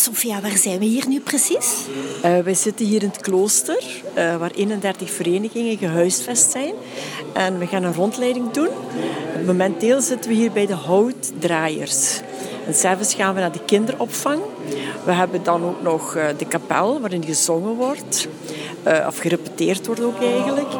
Sophia, waar zijn we hier nu precies? Wij zitten hier in het klooster, waar 31 verenigingen gehuisvest zijn. En we gaan een rondleiding doen. Momenteel zitten we hier bij de houtdraaiers. En 's avonds gaan we naar de kinderopvang. We hebben dan ook nog de kapel, waarin gezongen wordt. Of gerepeteerd wordt ook eigenlijk.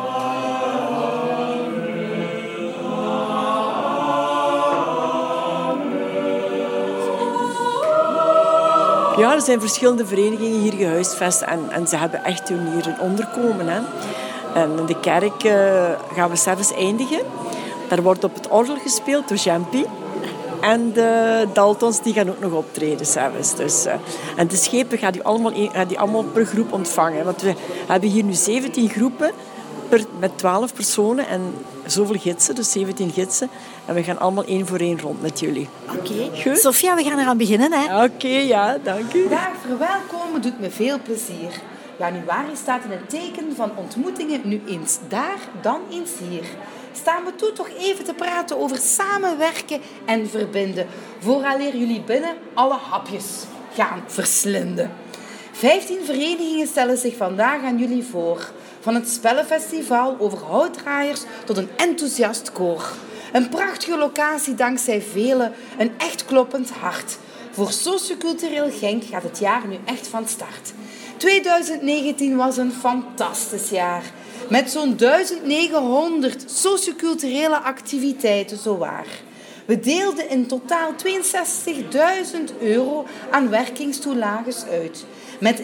Ja, er zijn verschillende verenigingen hier gehuisvest en ze hebben echt hier een onderkomen. Hè. En in de kerk gaan we 's avonds eindigen. Daar wordt op het orgel gespeeld door Jampi. En de Daltons die gaan ook nog optreden 's avonds. Dus, en de schepen gaat die allemaal per groep ontvangen. Want we hebben hier nu 17 groepen met 12 personen en zoveel gidsen, dus 17 gidsen. En we gaan allemaal 1 voor 1 rond met jullie. Oké. Sophia, we gaan eraan beginnen. Hè? Oké, ja, dank u. Daar verwelkomen doet me veel plezier. Januari staat in het teken van ontmoetingen, nu eens daar, dan eens hier. Staan we toe toch even te praten over samenwerken en verbinden, vooraleer jullie binnen alle hapjes gaan verslinden. 15 verenigingen stellen zich vandaag aan jullie voor. Van het spellenfestival over houtdraaiers tot een enthousiast koor. Een prachtige locatie dankzij velen, een echt kloppend hart. Voor Sociocultureel Genk gaat het jaar nu echt van start. 2019 was een fantastisch jaar. Met zo'n 1900 socioculturele activiteiten zowaar. We deelden in totaal 62.000 euro aan werkingstoelages uit. Met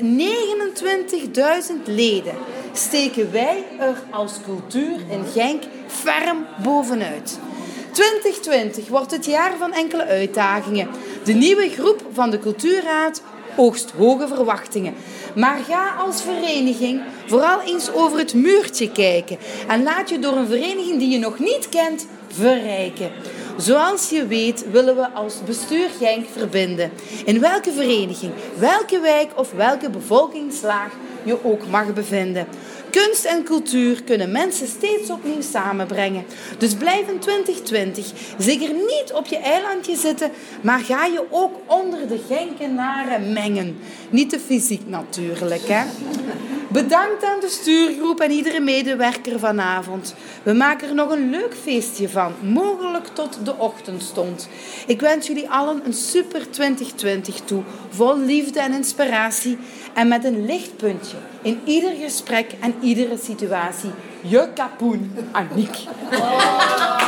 29.000 leden steken wij er als cultuur in Genk ferm bovenuit. 2020 wordt het jaar van enkele uitdagingen. De nieuwe groep van de Cultuurraad oogst hoge verwachtingen. Maar ga als vereniging vooral eens over het muurtje kijken en laat je door een vereniging die je nog niet kent verrijken. Zoals je weet willen we als bestuur Genk verbinden. In welke vereniging, welke wijk of welke bevolkingslaag je ook mag bevinden. Kunst en cultuur kunnen mensen steeds opnieuw samenbrengen. Dus blijf in 2020 zeker niet op je eilandje zitten, maar ga je ook onder de Genkenaren mengen. Niet te fysiek natuurlijk, hè. Bedankt aan de stuurgroep en iedere medewerker vanavond. We maken er nog een leuk feestje van, mogelijk tot de ochtendstond. Ik wens jullie allen een super 2020 toe, vol liefde en inspiratie en met een lichtpuntje in ieder gesprek en iedere situatie. Je kapoen, Aniek.